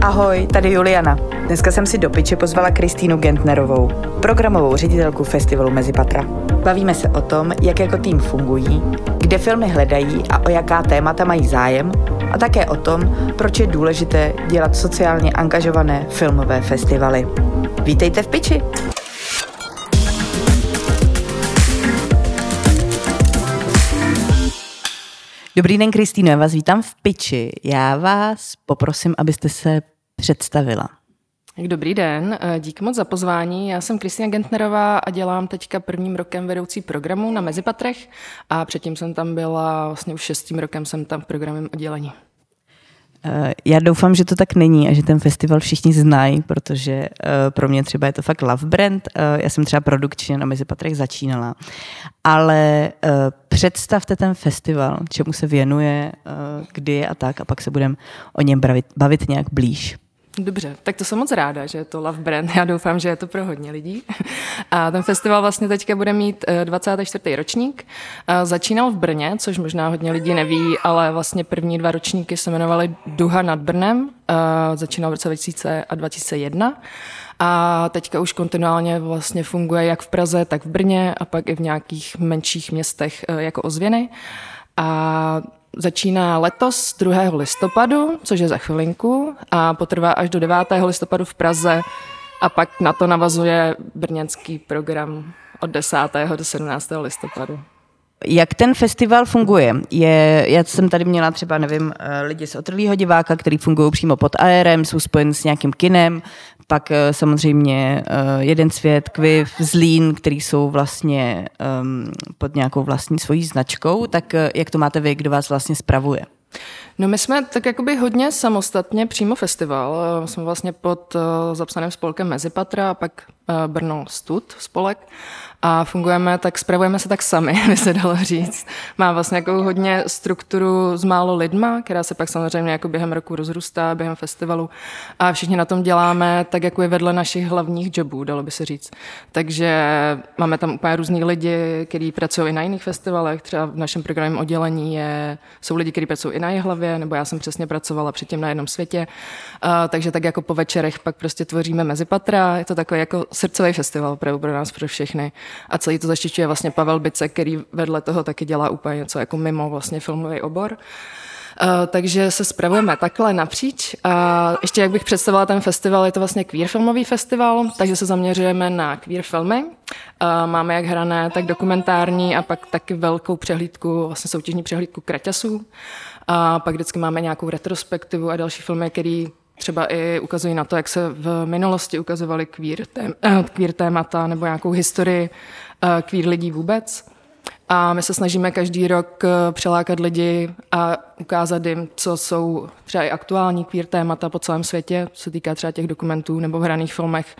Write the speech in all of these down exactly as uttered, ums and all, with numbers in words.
Ahoj, tady Juliana. Dneska jsem si do Piče pozvala Kristýnu Gentnerovou, programovou ředitelku festivalu Mezipatra. Bavíme se o tom, jak jako tým fungují, kde filmy hledají a o jaká témata mají zájem, a také o tom, proč je důležité dělat sociálně angažované filmové festivaly. Vítejte v Piči! Dobrý den, Kristýno, já vás vítám v Piči. Já vás poprosím, abyste se představila. Dobrý den, díky moc za pozvání. Já jsem Kristýna Gentnerová a dělám teďka prvním rokem vedoucí programu na Mezipatrech a předtím jsem tam byla, vlastně už šestým rokem jsem tam v programovém oddělení. Já doufám, že to tak není a že ten festival všichni znají, protože pro mě třeba je to fakt love brand. Já jsem třeba produkčně na Mezipatrech začínala. Ale představte ten festival, čemu se věnuje, kdy je a tak, a pak se budeme o něm bavit, bavit nějak blíž. Dobře, tak to jsem moc ráda, že je to love brand. Já doufám, že je to pro hodně lidí. A ten festival vlastně teďka bude mít dvacátý čtvrtý ročník. Začínal v Brně, což možná hodně lidí neví, ale vlastně první dva ročníky se jmenovaly Duha nad Brnem. Začínal v roce dva tisíce a dva tisíce jedna. A teďka už kontinuálně vlastně funguje jak v Praze, tak v Brně a pak i v nějakých menších městech jako ozvěny. A začíná letos druhého listopadu, což je za chvilinku, a potrvá až do devátého listopadu v Praze a pak na to navazuje brněnský program od desátého do sedmnáctého listopadu. Jak ten festival funguje? Je, já jsem tady měla třeba, nevím, lidi z Otrlýho diváka, který fungují přímo pod aérem, jsou spojeni s nějakým kinem, pak samozřejmě Jeden svět, Kviv, Zlín, který jsou vlastně um, pod nějakou vlastní svojí značkou. Tak jak to máte vy, kdo vás vlastně spravuje? No my jsme tak jakoby hodně samostatně přímo festival. Jsme vlastně pod uh, zapsaným spolkem Mezipatra a pak uh, Brno Stud spolek. A fungujeme tak, spravujeme se tak sami, by se dalo říct. Má vlastně jako hodně strukturu s málo lidma, která se pak samozřejmě jako během roku rozrůstá, během festivalu. A všichni na tom děláme tak, jako je vedle našich hlavních jobů, dalo by se říct. Takže máme tam úplně různý lidi, kteří pracují i na jiných festivalech. Třeba v našem programovém oddělení je, jsou lidi, kteří pracují i na Jihlavě, nebo já jsem přesně pracovala předtím na Jednom světě. A, takže tak jako po večerech pak prostě tvoříme Mezipatra. Je to takový jako srdcový festival pro, pro nás, pro všechny. A celý to zaštiťuje vlastně Pavel Bice, který vedle toho taky dělá úplně něco jako mimo vlastně filmový obor. Uh, takže se spravujeme takhle napříč. A ještě jak bych představila ten festival, je to vlastně queer filmový festival, takže se zaměřujeme na queer filmy. Uh, máme jak hrané, tak dokumentární a pak taky velkou přehlídku, vlastně soutěžní přehlídku kraťasů. A pak vždycky máme nějakou retrospektivu a další filmy, které třeba i ukazují na to, jak se v minulosti ukazovaly queer, tém, queer témata nebo nějakou historii queer lidí vůbec. A my se snažíme každý rok přelákat lidi a ukázat jim, co jsou třeba i aktuální queer témata po celém světě, co se týká třeba těch dokumentů nebo v hraných filmech.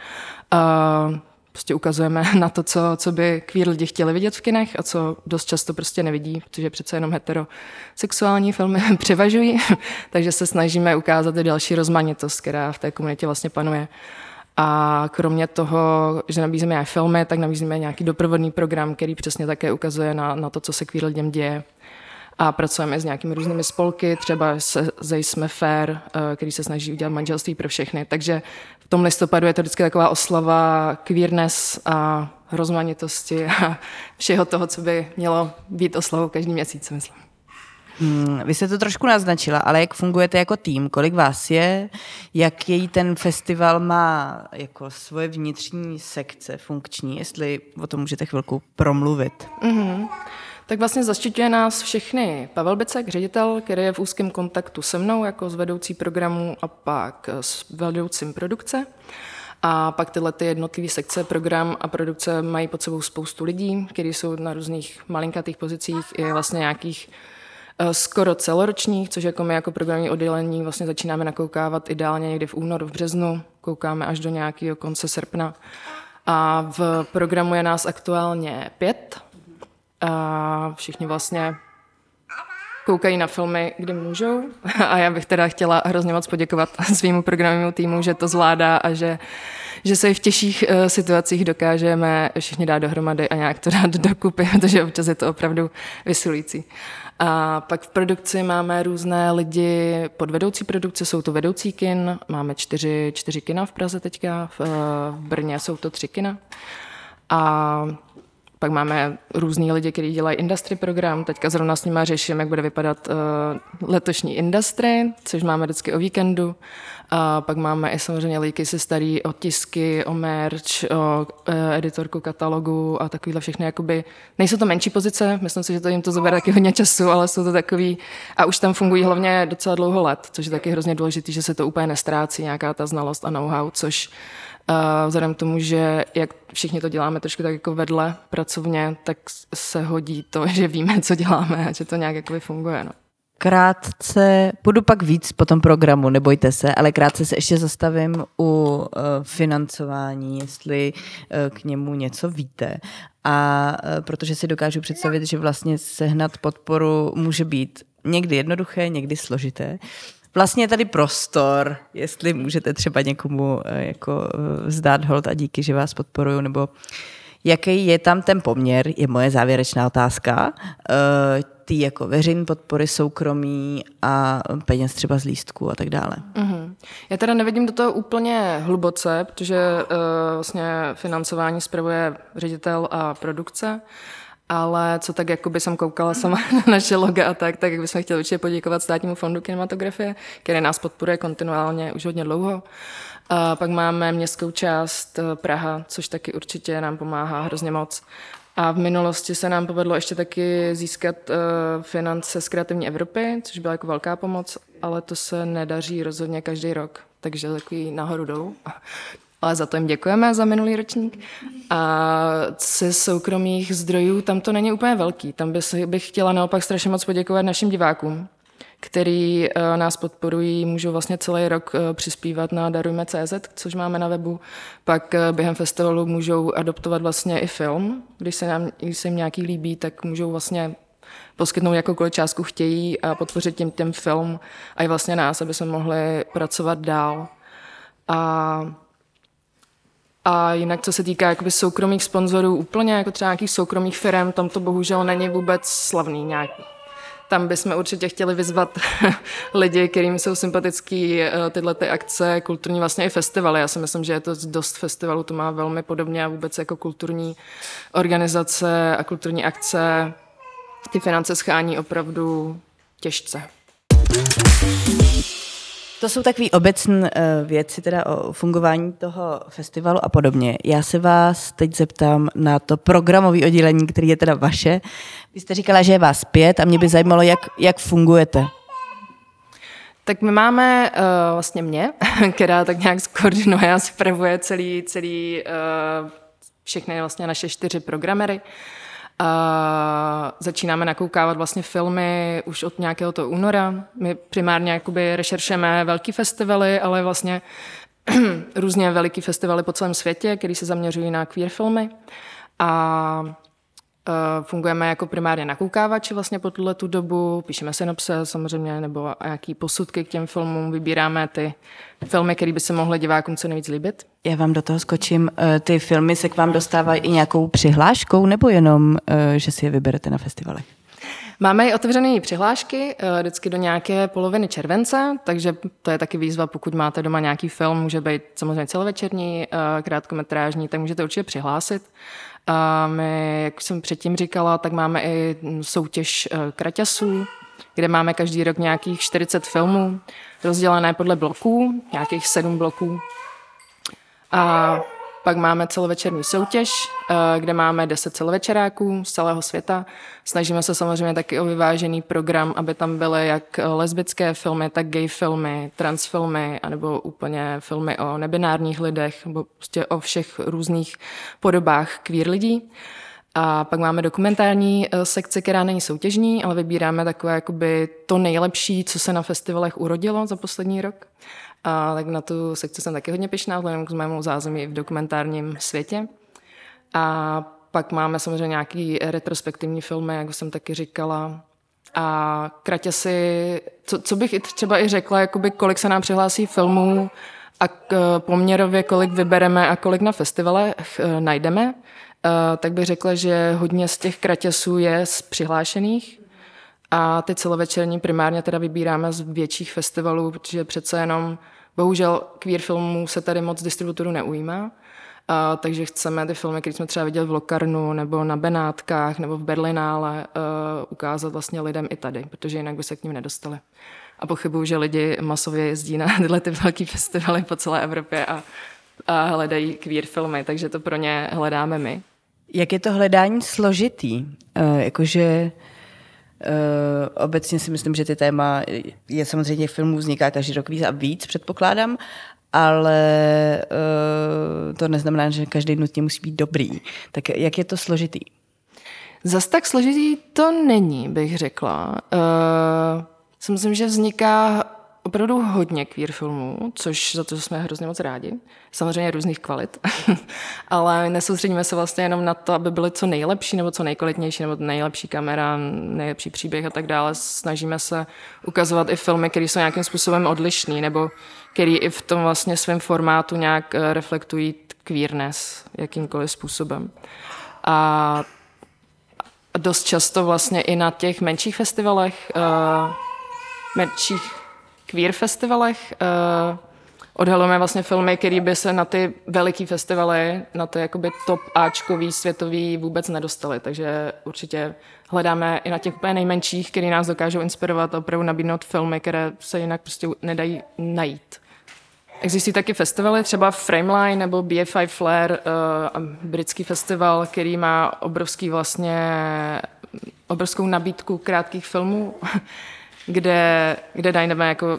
A prostě ukazujeme na to, co, co by queer lidi chtěli vidět v kinech a co dost často prostě nevidí, protože přece jenom heterosexuální filmy převažují, takže se snažíme ukázat i další rozmanitost, která v té komunitě vlastně panuje. A kromě toho, že nabízíme nějaké filmy, tak nabízíme nějaký doprovodný program, který přesně také ukazuje na, na to, co se queer lidem děje. A pracujeme s nějakými různými spolky, třeba se Zejsme fair, který se snaží udělat manželství pro všechny. Takže v tom listopadu je to vždycky taková oslava queerness a rozmanitosti a všeho toho, co by mělo být oslavou každý měsíc, myslím. Hmm, vy jste to trošku naznačila, ale jak fungujete jako tým? Kolik vás je? Jaký ten festival má jako svoje vnitřní sekce funkční? Jestli o tom můžete chvilku promluvit. Mm-hmm. Tak vlastně zaštiťuje nás všechny Pavel Bicek, ředitel, který je v úzkém kontaktu se mnou jako s vedoucí programu a pak s vedoucím produkce. A pak tyhle ty jednotlivé sekce, program a produkce mají pod sebou spoustu lidí, kteří jsou na různých malinkatých pozicích i vlastně nějakých skoro celoročních, což jako my jako programní oddělení vlastně začínáme nakoukávat ideálně někdy v únoru, v březnu, koukáme až do nějakého konce srpna. A v programu je nás aktuálně pět. A všichni vlastně koukají na filmy, kdy můžou. A já bych teda chtěla hrozně moc poděkovat svýmu programovému týmu, že to zvládá a že, že se i v těžších uh, situacích dokážeme všichni dát dohromady a nějak to dát dokupy, protože občas je to opravdu vysilující. A pak v produkci máme různé lidi pod vedoucí produkce, jsou to vedoucí kin, máme čtyři, čtyři kina v Praze teďka, v, v Brně jsou to tři kina. A pak máme různý lidi, kteří dělají industry program. Teďka zrovna s nimi řeším, jak bude vypadat uh, letošní industry, což máme vždycky o víkendu. A pak máme i samozřejmě lidi, kteří se starí o tisky, o merch, o uh, editorku katalogu a takovýhle všechny. Jakoby, nejsou to menší pozice, myslím si, že to jim to zabere taky hodně času, ale jsou to takový, a už tam fungují hlavně docela dlouho let, což je taky hrozně důležité, že se to úplně nestrácí, nějaká ta znalost a know-how, což Uh, vzhledem k tomu, že jak všichni to děláme trošku tak jako vedle pracovně, tak se hodí to, že víme, co děláme a že to nějak jakoby funguje. No. Krátce, půjdu pak víc po tom programu, nebojte se, ale krátce se ještě zastavím u uh, financování, jestli uh, k němu něco víte. A uh, protože si dokážu představit, že vlastně sehnat podporu může být někdy jednoduché, někdy složité. Vlastně je tady prostor, jestli můžete třeba někomu jako vzdát hold a díky, že vás podporuju, nebo jaký je tam ten poměr, je moje závěrečná otázka, ty jako veřejné podpory, soukromí a peněz třeba z lístků a tak dále. Mm-hmm. Já teda nevidím do toho úplně hluboce, protože uh, vlastně financování spravuje ředitel a produkce, ale co tak jakoby jsem koukala sama na naše loga a tak, tak bychom chtěli určitě poděkovat Státnímu fondu kinematografie, který nás podporuje kontinuálně už hodně dlouho. A pak máme městskou část Praha, což taky určitě nám pomáhá hrozně moc. A v minulosti se nám povedlo ještě taky získat uh, finance z Kreativní Evropy, což byla jako velká pomoc, ale to se nedaří rozhodně každý rok, takže takový nahoru dolů. Ale za to jim děkujeme za minulý ročník. A ze soukromých zdrojů tam to není úplně velký. Tam bych chtěla naopak strašně moc poděkovat našim divákům, který nás podporují, můžou vlastně celý rok přispívat na darujme tečka cé zet, což máme na webu. Pak během festivalu můžou adoptovat vlastně i film. Když se, nám, když se jim nějaký líbí, tak můžou vlastně poskytnout jakoukoliv částku chtějí a podpořit tím, tím film a i vlastně nás, aby jsme mohli pracovat dál. A A jinak, co se týká jakoby soukromých sponzorů, úplně jako třeba nějakých soukromých firm, tam to bohužel není vůbec slavný nějak. Tam bychom určitě chtěli vyzvat lidi, kterým jsou sympatický tyhle ty akce, kulturní vlastně i festivaly. Já si myslím, že je to dost festivalů, to má velmi podobně a vůbec jako kulturní organizace a kulturní akce. Ty finance schání opravdu těžce. To jsou takové obecné věci teda o fungování toho festivalu a podobně. Já se vás teď zeptám na to programové oddělení, které je teda vaše. Vy jste říkala, že je vás pět a mě by zajímalo, jak, jak fungujete. Tak my máme uh, vlastně mě, která tak nějak skoordinuje a spravuje celý, celý uh, všechny vlastně naše čtyři programery. A začínáme nakoukávat vlastně filmy už od nějakého toho února. My primárně jakoby rešeršujeme velký festivaly, ale vlastně různě veliký festivaly po celém světě, které se zaměřují na queer filmy. A uh, fungujeme jako primárně nakoukávači vlastně po tuhle tu dobu. Píšeme synopse samozřejmě, nebo nějaký posudky k těm filmům. Vybíráme ty filmy, které by se mohly divákům co nejvíc líbit. Já vám do toho skočím. Ty filmy se k vám dostávají i nějakou přihláškou, nebo jenom, že si je vyberete na festivalech? Máme i otevřené přihlášky vždycky do nějaké poloviny července, takže to je taky výzva, pokud máte doma nějaký film, může být samozřejmě celovečerní, krátkometrážní, tak můžete určitě přihlásit. A my, jak jsem předtím říkala, tak máme i soutěž kraťasů, kde máme každý rok nějakých čtyřicet filmů, rozdělené podle bloků, nějakých sedm bloků. A pak máme celovečerní soutěž, kde máme deset celovečeráků z celého světa. Snažíme se samozřejmě taky o vyvážený program, aby tam byly jak lesbické filmy, tak gay filmy, trans filmy, anebo úplně filmy o nebinárních lidech, nebo prostě o všech různých podobách queer lidí. A pak máme dokumentární sekci, která není soutěžní, ale vybíráme takové jakoby to nejlepší, co se na festivalech urodilo za poslední rok. A tak na tu sekci jsem taky hodně pyšná, vzhledem k mému zázemí v dokumentárním světě. A pak máme samozřejmě nějaký retrospektivní filmy, jak jsem taky říkala. A kraťasy, co, co bych i třeba i řekla, jakoby kolik se nám přihlásí filmů, a k, poměrově kolik vybereme a kolik na festivalech najdeme, tak bych řekla, že hodně z těch kratěsů je z přihlášených a ty celovečerní primárně teda vybíráme z větších festivalů, protože přece jenom bohužel queer filmů se tady moc distributorů neujímá, a, takže chceme ty filmy, které jsme třeba viděli v Locarnu nebo na Benátkách nebo v Berlinále, uh, ukázat vlastně lidem i tady, protože jinak by se k ním nedostali. A pochybuju, že lidi masově jezdí na tyhle ty velké festivaly po celé Evropě a, a hledají queer filmy, takže to pro ně hledáme my. Jak je to hledání složitý? Uh, jakože uh, obecně si myslím, že ty téma je samozřejmě filmů vzniká každý rok víc a víc, předpokládám, ale uh, to neznamená, že každý nutně musí být dobrý. Tak jak je to složitý? Zas tak složitý to není, bych řekla. Uh, si myslím, že vzniká opravdu hodně queer filmů, což za to jsme hrozně moc rádi. Samozřejmě různých kvalit, ale nesoustředíme se vlastně jenom na to, aby byly co nejlepší, nebo co nejkvalitnější, nebo nejlepší kamera, nejlepší příběh a tak dále. Snažíme se ukazovat i filmy, které jsou nějakým způsobem odlišný, nebo který i v tom vlastně svém formátu nějak reflektují queerness jakýmkoliv způsobem. A dost často vlastně i na těch menších festivalech, uh, menších queer festivalech, uh, odhalujeme vlastně filmy, které by se na ty veliký festivaly, na ty jakoby top áčkový, světový vůbec nedostaly. Takže určitě hledáme i na těch úplně nejmenších, které nás dokážou inspirovat a opravdu nabídnout filmy, které se jinak prostě nedají najít. Existují taky festivaly, třeba Frameline nebo B F I Flare, uh, britský festival, který má obrovský vlastně, obrovskou nabídku krátkých filmů, kde, kde najdeme jako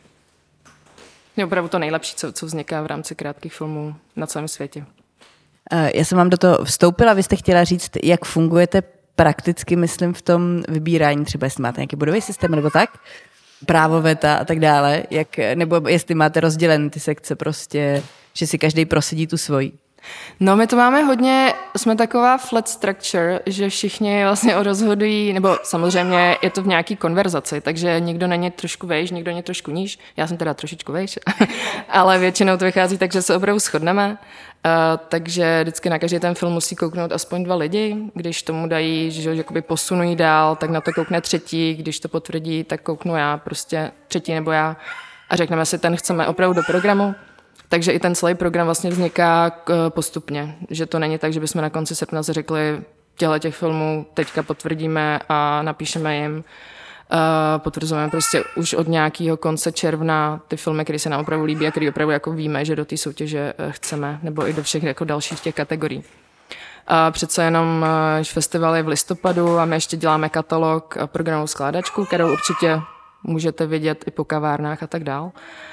je opravdu to nejlepší, co, co vzniká v rámci krátkých filmů na celém světě. Já jsem vám do toho vstoupila, vy jste chtěla říct, jak fungujete prakticky, myslím, v tom vybírání, třeba jestli máte nějaký bodový systém nebo tak, právo veta a tak dále, jak, nebo jestli máte rozdělené ty sekce prostě, že si každý prosedí tu svoji. No, my to máme hodně, jsme taková flat structure, že všichni vlastně rozhodují, nebo samozřejmě je to v nějaký konverzaci, takže někdo není trošku vejš, někdo není trošku níž, já jsem teda trošičku vejš, ale většinou to vychází tak, že se opravdu shodneme, uh, takže vždycky na každý ten film musí kouknout aspoň dva lidi, když tomu dají, že jakoby posunují dál, tak na to koukne třetí, když to potvrdí, tak kouknu já, prostě třetí nebo já a řekneme si, ten chceme opravdu do programu. Takže i ten celý program vlastně vzniká postupně, že to není tak, že bychom na konci srpna si řekli, těchto těch filmů teďka potvrdíme a napíšeme jim. Potvrzujeme prostě už od nějakého konce června ty filmy, které se nám opravdu líbí a které opravdu jako víme, že do té soutěže chceme, nebo i do všech jako dalších těch kategorií. A přece jenom festival je v listopadu a my ještě děláme katalog a programovou skládačku, kterou určitě můžete vidět i po kavárnách a tak dál.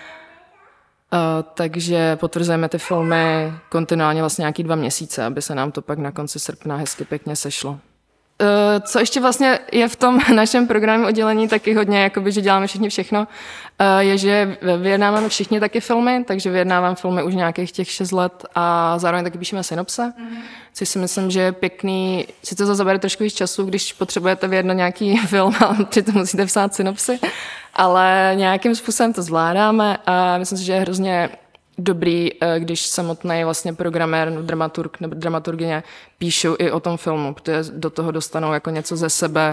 Uh, takže potvrzujeme ty filmy kontinuálně vlastně nějaký dva měsíce, aby se nám to pak na konci srpna hezky pěkně sešlo. Uh, co ještě vlastně je v tom našem programu oddělení taky hodně, jakoby, že děláme všichni všechno, uh, je, že vyjednáváme všichni taky filmy, takže vyjednávám filmy už nějakých těch šest let a zároveň taky píšeme synopse, mm-hmm. což si myslím, že je pěkný, si to zabere trošku víc času, když potřebujete vyjednat nějaký film a přitom musíte psát synopsy. Ale nějakým způsobem to zvládáme a myslím si, že je hrozně dobrý, když samotný vlastně programér, dramaturg nebo dramaturgyně píšou i o tom filmu, protože do toho dostanou jako něco ze sebe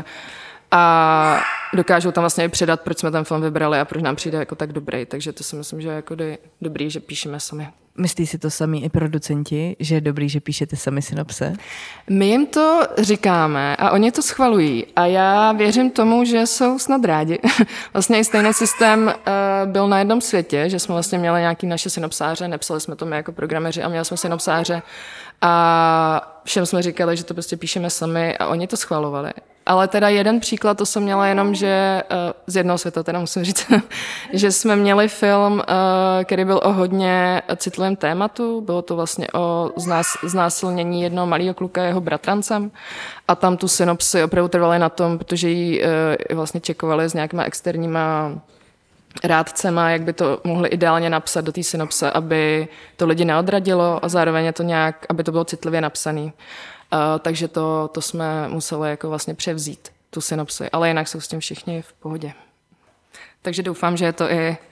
a dokážou tam vlastně i předat, proč jsme ten film vybrali a proč nám přijde jako tak dobrý. Takže to si myslím, že je jako dobrý, že píšeme sami. Myslí si to sami i producenti, že je dobrý, že píšete sami synopse? My jim to říkáme a oni to schvalují a já věřím tomu, že jsou snad rádi. Vlastně i stejný systém uh, byl na jednom světě, že jsme vlastně měli nějaký naše synopsáře, nepsali jsme to my jako programeři a měli jsme synopsáře a všem jsme říkali, že to prostě píšeme sami a oni to schvalovali. Ale teda jeden příklad, to jsem měla jenom, že z jednoho světa teda musím říct, že jsme měli film, který byl o hodně citlivém tématu, bylo to vlastně o znás, znásilnění jednoho malého kluka jeho bratrancem a tam tu synopsi opravdu trvali na tom, protože ji vlastně čekovali s nějakýma externíma rádcema, jak by to mohli ideálně napsat do té synopse, aby to lidi neodradilo a zároveň je to nějak, aby to bylo citlivě napsané. Uh, takže to, to jsme museli jako vlastně převzít, tu synopsi, ale jinak jsou s tím všichni v pohodě. Takže doufám, že je to i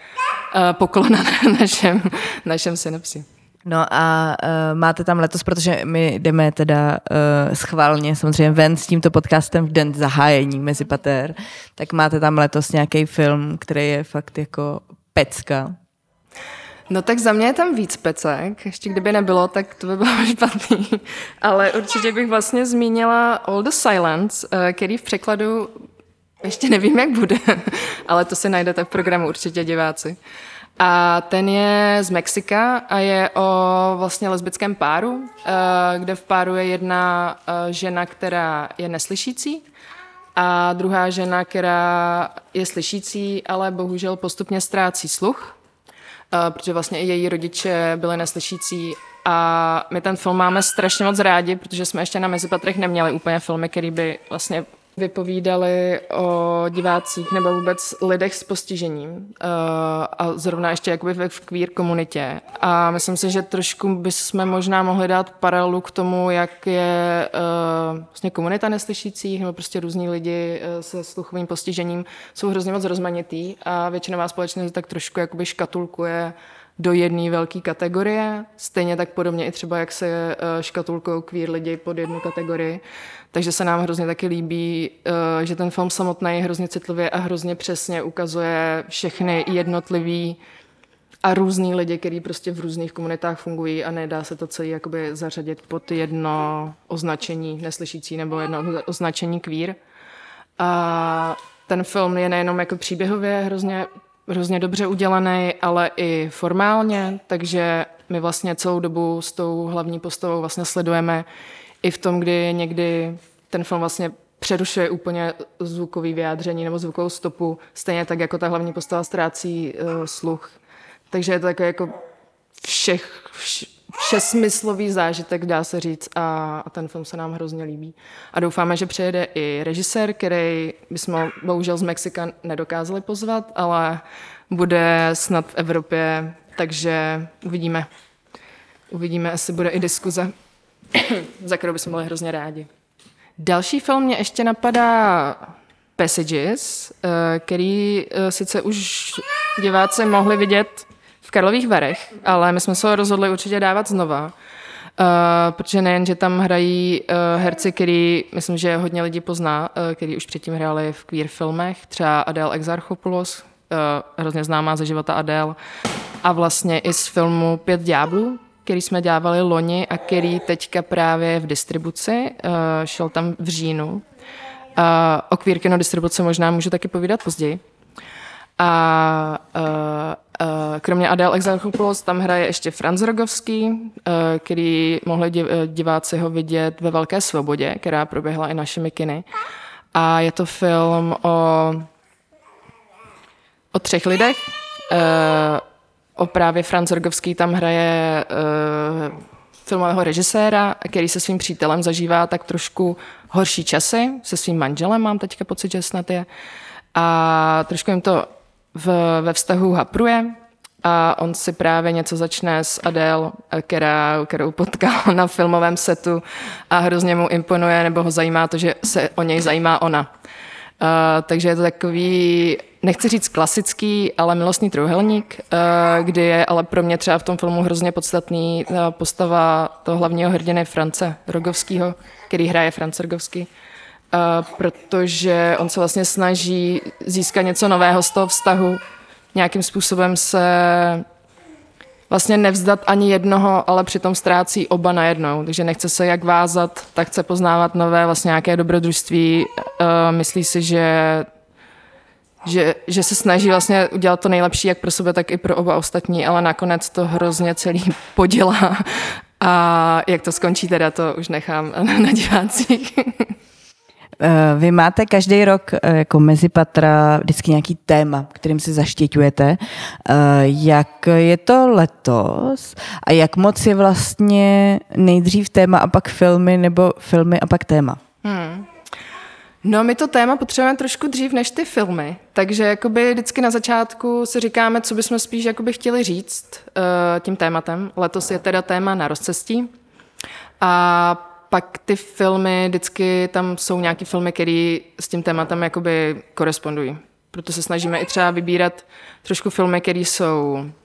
poklona na našem, našem synopsi. No a uh, máte tam letos, protože my jdeme teda uh, schválně samozřejmě ven s tímto podcastem v den zahájení Mezipater, tak máte tam letos nějaký film, který je fakt jako pecka. No tak za mě je tam víc pecek, ještě kdyby nebylo, tak to by bylo špatný, ale určitě bych vlastně zmínila All the Silence, který v překladu ještě nevím, jak bude, ale to si najdete v programu určitě diváci. A ten je z Mexika a je o vlastně lesbickém páru, kde v páru je jedna žena, která je neslyšící a druhá žena, která je slyšící, ale bohužel postupně ztrácí sluch, protože vlastně i její rodiče byli neslyšící a my ten film máme strašně moc rádi, protože jsme ještě na Mezipatrech neměli úplně filmy, které by vlastně vypovídali o divácích nebo vůbec lidech s postižením a zrovna ještě jakoby v queer komunitě. A myslím si, že trošku bychom možná mohli dát paralelu k tomu, jak je vlastně komunita neslyšících nebo prostě různí lidi se sluchovým postižením jsou hrozně moc rozmanitý a většinová společnost tak trošku jakoby škatulkuje do jedné velké kategorie, stejně tak podobně i třeba, jak se škatulkují queer lidi pod jednu kategorii. Takže se nám hrozně taky líbí, že ten film samotný hrozně citlivě a hrozně přesně ukazuje všechny jednotlivý a různý lidi, kteří prostě v různých komunitách fungují a nedá se to celé jakoby zařadit pod jedno označení neslyšící nebo jedno označení queer. A ten film je nejenom jako příběhově hrozně hrozně dobře udělaný, ale i formálně, takže my vlastně celou dobu s tou hlavní postavou vlastně sledujeme i v tom, kdy někdy ten film vlastně přerušuje úplně zvukový vyjádření nebo zvukovou stopu, stejně tak, jako ta hlavní postava ztrácí uh, sluch. Takže je to takový jako všech, vš, všesmyslový zážitek, dá se říct, a, a ten film se nám hrozně líbí. A doufáme, že přijede i režisér, který bychom bohužel z Mexika nedokázali pozvat, ale bude snad v Evropě, takže uvidíme. Uvidíme, jestli bude i diskuze, za kterou bychom byli hrozně rádi. Další film mě ještě napadá Passages, který sice už diváci mohli vidět v Karlových Varech, ale my jsme se ho rozhodli určitě dávat znova, uh, protože nejen, že tam hrají uh, herci, který, myslím, že hodně lidí pozná, uh, který už předtím hráli v queer filmech, třeba Adele Exarchopoulos, uh, hrozně známá ze života Adele, a vlastně i z filmu Pět ďáblů, který jsme dělávali loni a který teďka právě je v distribuci, uh, šel tam v říjnu. Uh, o queer kino distribuci možná můžu taky povídat později. A uh, uh, kromě Adele Exarchopoulos tam hraje ještě Franz Rogovský, uh, který mohli div, diváci ho vidět ve Velké svobodě, která proběhla i našimi kiny. A je to film o, o třech lidech. Uh, o právě Franz Rogovský tam hraje uh, filmového režiséra, který se svým přítelem zažívá tak trošku horší časy, se svým manželem, mám teďka pocit, že snad je. A trošku jim to v, ve vztahu hapruje a on si právě něco začne s Adele, která, kterou potkal na filmovém setu a hrozně mu imponuje, nebo ho zajímá to, že se o něj zajímá ona. Uh, takže je to takový, nechci říct klasický, ale milostný trojúhelník, uh, kdy je ale pro mě třeba v tom filmu hrozně podstatný uh, postava toho hlavního hrdiny France Rogovského, který hraje Franz Rogovský. Uh, protože on se vlastně snaží získat něco nového z toho vztahu, nějakým způsobem se vlastně nevzdat ani jednoho, ale přitom ztrácí oba najednou, takže nechce se jak vázat, tak chce poznávat nové vlastně nějaké dobrodružství, uh, myslí si, že, že, že se snaží vlastně udělat to nejlepší jak pro sebe, tak i pro oba ostatní, ale nakonec to hrozně celý podělá a jak to skončí teda, to už nechám na divácích. Vy máte každý rok jako Mezipatra vždycky nějaký téma, kterým si zaštiťujete. Jak je to letos a jak moc je vlastně nejdřív téma a pak filmy, nebo filmy a pak téma? Hmm. No, my to téma potřebujeme trošku dřív než ty filmy, takže jakoby vždycky na začátku si říkáme, co bychom spíš jakoby chtěli říct uh, tím tématem. Letos je teda téma Na rozcestí a pak ty filmy, vždycky tam jsou nějaký filmy, které s tím tématem jakoby korespondují. proto se snažíme i třeba vybírat trošku filmy, které jsou, uh,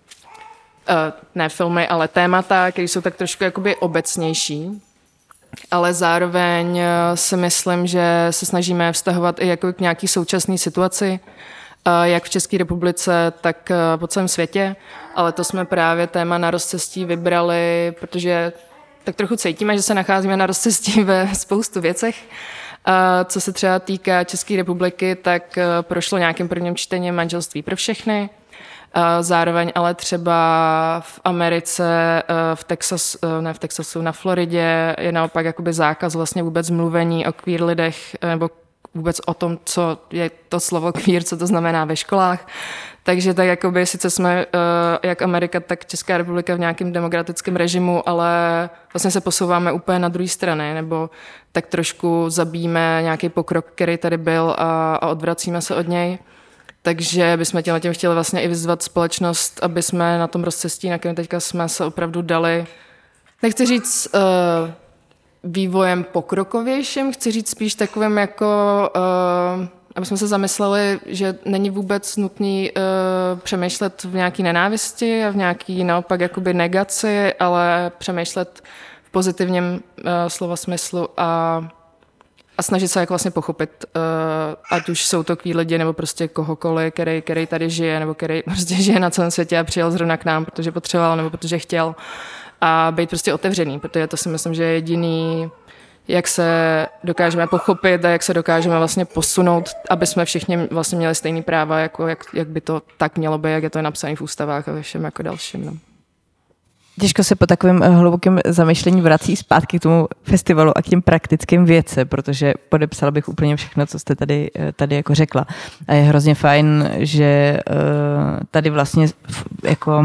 ne filmy, ale témata, které jsou tak trošku jakoby obecnější, ale zároveň si myslím, že se snažíme vztahovat i jako k nějaký současné situaci, jak v České republice, tak po celém světě, ale to jsme právě téma na rozcestí vybrali, protože tak trochu cítíme, že se nacházíme na rozcestí ve spoustu věcech. Co se třeba týká České republiky, tak prošlo nějakým prvním čtením Manželství pro všechny. Zároveň ale třeba v Americe, v Texasu, ne v Texasu, na Floridě je naopak jakoby zákaz vlastně vůbec mluvení o queer lidech nebo vůbec o tom, co je to slovo queer, co to znamená ve školách. Takže tak jakoby sice jsme jak Amerika, tak Česká republika v nějakém demokratickém režimu, ale vlastně se posouváme úplně na druhé strany, nebo tak trošku zabijíme nějaký pokrok, který tady byl a, a odvracíme se od něj. Takže bychom tím tím chtěli vlastně i vyzvat společnost, aby jsme na tom rozcestí, na kterém teďka jsme se opravdu dali, nechci říct uh, vývojem pokrokovějším, chci říct spíš takovým jako, uh, aby jsme se zamysleli, že není vůbec nutný uh, přemýšlet v nějaký nenávisti a v nějaký naopak jakoby negaci, ale přemýšlet v pozitivním uh, slova smyslu a A snažit se jak vlastně pochopit, uh, ať už jsou to queer lidi, nebo prostě kohokoliv, který, který tady žije, nebo který prostě žije na celém světě a přijel zrovna k nám, protože potřeboval, nebo protože chtěl. A být prostě otevřený, protože to si myslím, že je jediný, jak se dokážeme pochopit a jak se dokážeme vlastně posunout, aby jsme všichni vlastně měli stejný práva, jako jak, jak by to tak mělo být, jak je to napsané v ústavách a ve všem jako dalším. No. Těžko se po takovém hlubokém zamyšlení vrací zpátky k tomu festivalu a k těm praktickým věcem, protože podepsala bych úplně všechno, co jste tady, tady jako řekla. A je hrozně fajn, že tady vlastně jako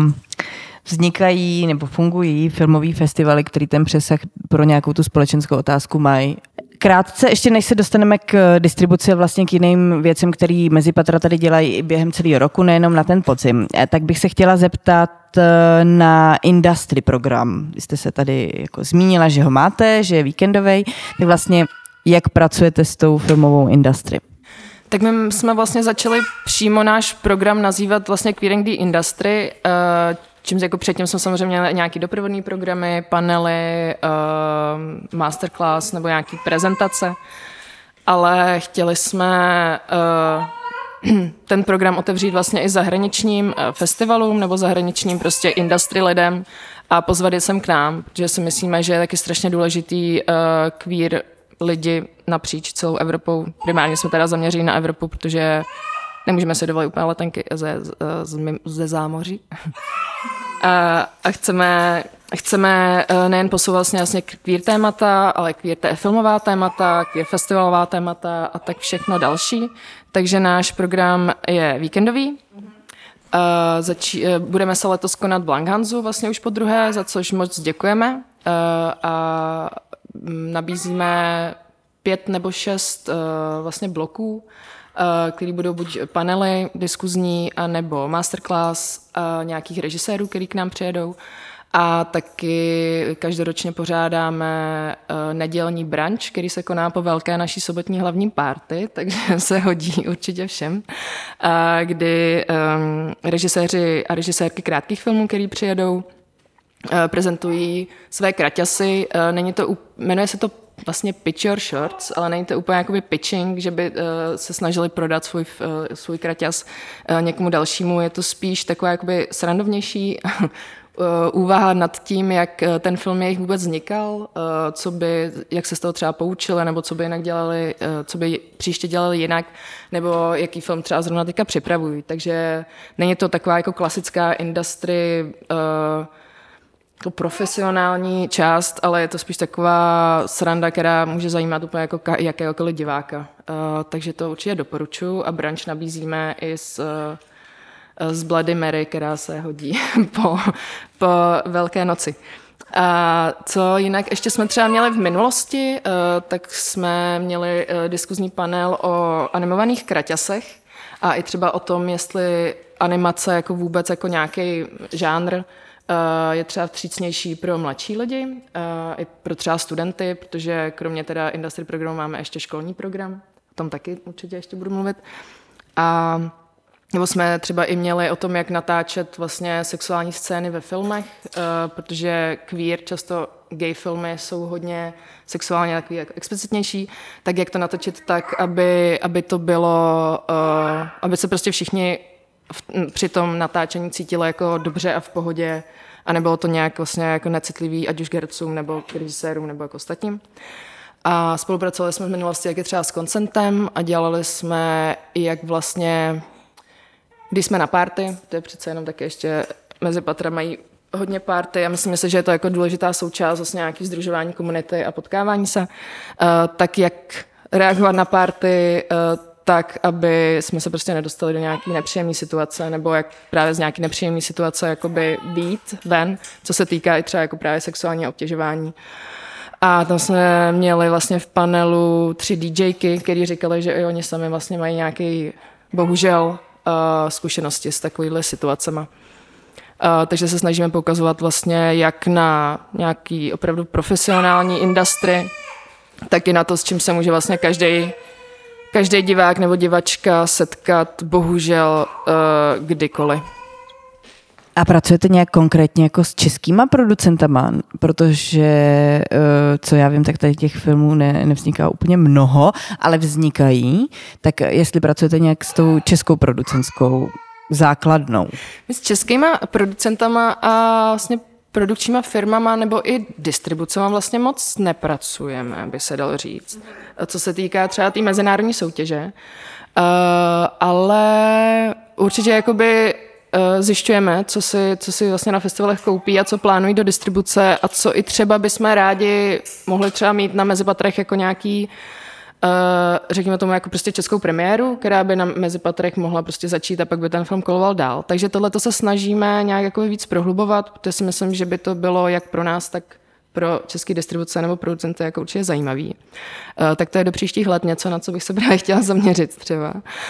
vznikají nebo fungují filmový festivaly, který ten přesah pro nějakou tu společenskou otázku mají. Krátce, ještě než se dostaneme k distribuci a vlastně k jiným věcem, který Mezipatra tady dělají i během celého roku, nejenom na ten podzim, tak bych se chtěla zeptat na industry program. Vy jste se tady jako zmínila, že ho máte, že je víkendový, tak vlastně jak pracujete s tou filmovou industry? Tak my jsme vlastně začali přímo náš program nazývat vlastně Queering the Industry, čím jako předtím jsme samozřejmě měli nějaký doprovodný programy, panely, uh, masterclass nebo nějaký prezentace, ale chtěli jsme uh, ten program otevřít vlastně i zahraničním uh, festivalům nebo zahraničním prostě industry lidem a pozvat je sem k nám, protože si myslíme, že je taky strašně důležitý uh, queer lidi napříč celou Evropou. Primárně jsme teda zaměřili na Evropu, protože nemůžeme si dovolit úplně letenky ze, ze, ze zámoří. A, a chceme, chceme nejen posouvat vlastně, vlastně queer témata, ale queer té filmová témata, queer festivalová témata a tak všechno další. Takže náš program je víkendový. A začí, budeme se letos konat v Langhansu vlastně už po druhé, za což moc děkujeme. A, a nabízíme pět nebo šest vlastně bloků, který budou buď panely diskuzní, nebo masterclass nějakých režisérů, který k nám přijedou. A taky každoročně pořádáme nedělní brunch, který se koná po velké naší sobotní hlavní party, takže se hodí určitě všem, kdy režiséři a režisérky krátkých filmů, který přijedou, prezentují své kraťasy. Není to, jmenuje se to vlastně pitch your shorts, ale není to úplně jakoby pitching, že by uh, se snažili prodat svůj, uh, svůj kraťas uh, někomu dalšímu. Je to spíš taková jakoby srandovnější uh, úvaha nad tím, jak ten film jejich vůbec vznikal, uh, co by, jak se z toho třeba poučili, nebo co by jinak dělali, uh, co by příště dělali jinak, nebo jaký film třeba zrovna teďka připravují. Takže není to taková jako klasická industry uh, to profesionální část, ale je to spíš taková sranda, která může zajímat úplně jako jakéhokoliv diváka. Uh, takže to určitě doporučuji a brunch nabízíme i s, uh, s Bloody Mary, která se hodí po, po Velké noci. A co jinak ještě jsme třeba měli v minulosti, uh, tak jsme měli uh, diskuzní panel o animovaných kraťasech a i třeba o tom, jestli animace jako vůbec jako nějaký žánr je třeba vstřícnější pro mladší lidi, i pro třeba studenty, protože kromě teda industry programu máme ještě školní program, o tom taky určitě ještě budu mluvit. A nebo jsme třeba i měli o tom, jak natáčet vlastně sexuální scény ve filmech, uh, protože queer, často gay filmy jsou hodně sexuálně takový jako explicitnější, tak jak to natočit tak, aby, aby to bylo, uh, aby se prostě všichni v, při tom natáčení cítili jako dobře a v pohodě a nebylo to nějak vlastně jako necitlivý, ať už k hercům nebo k režisérům nebo jako ostatním. A spolupracovali jsme v minulosti jak je třeba s Koncentem a dělali jsme i jak vlastně, když jsme na party, to je přece jenom taky ještě mezi patra mají hodně party a myslím si, že je to jako důležitá součást vlastně nějaký sdružování komunity a potkávání se, uh, tak jak reagovat na party, uh, tak, aby jsme se prostě nedostali do nějaké nepříjemné situace, nebo jak právě z nějaké nepříjemné situace jakoby být ven, co se týká i třeba jako právě sexuálního obtěžování. A tam jsme měli vlastně v panelu tři DJky, kteří říkali, že i oni sami vlastně mají nějaký, bohužel, uh, zkušenosti s takovýhle situacemi. Uh, takže se snažíme poukazovat vlastně jak na nějaký opravdu profesionální industry, tak i na to, s čím se může vlastně každý každý divák nebo divačka setkat, bohužel, uh, kdykoliv. A pracujete nějak konkrétně jako s českýma producentama? Protože, co já vím, tak tady těch filmů ne, nevzniká úplně mnoho, ale vznikají. Tak jestli pracujete nějak s tou českou producentskou základnou? My s českýma producentama a vlastně produkčníma firmama nebo i distribucema vlastně moc nepracujeme, by se dalo říct. Co se týká třeba té tý mezinárodní soutěže. Uh, ale určitě jakoby zjišťujeme, co si, co si vlastně na festivalech koupí a co plánují do distribuce a co i třeba bychom rádi mohli třeba mít na Mezipatrech jako nějaký, uh, řekněme tomu jako prostě českou premiéru, která by na Mezipatrech mohla prostě začít a pak by ten film koloval dál. Takže tohle to se snažíme nějak jako víc prohlubovat, protože si myslím, že by to bylo jak pro nás, tak pro český distribuce nebo producenty jako určitě zajímavý. Uh, tak to je do příštích let něco, na co bych se právě chtěla zaměřit třeba.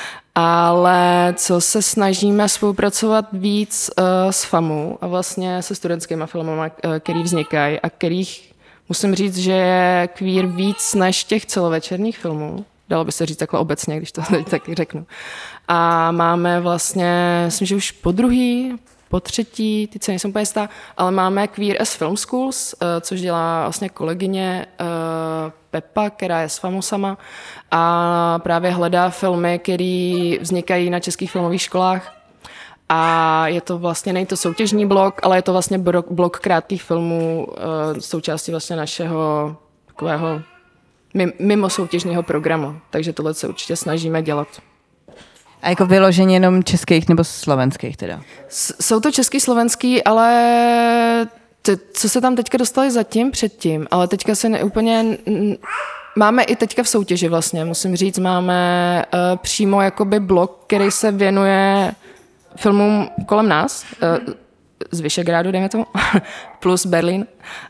Ale co se snažíme spolupracovat víc uh, s FAMU a vlastně se studentskými filmy, uh, který vznikají a kterých musím říct, že je queer víc než těch celovečerních filmů. Dalo by se říct takhle obecně, když to taky řeknu. A máme vlastně, myslím, že už po druhý, po třetí, teď se nejsem úplně jistá, ale máme Queer as Film Schools, uh, což dělá vlastně kolegyně uh, Pepa, která je s FAMU sama a právě hledá filmy, které vznikají na českých filmových školách. A je to vlastně, není to soutěžní blok, ale je to vlastně blok krátkých filmů, uh, součástí vlastně našeho takového mimo soutěžního programu. Takže tohle se určitě snažíme dělat. A jako vyloženě jenom českých nebo slovenských teda? S- jsou to český, slovenský, ale t- co se tam teďka dostali zatím, předtím, ale teďka se neúplně... Máme i teďka v soutěži vlastně, musím říct, máme uh, přímo jakoby blok, který se věnuje filmům kolem nás, uh, z Vyšegrádu, dejme tomu, plus Berlín.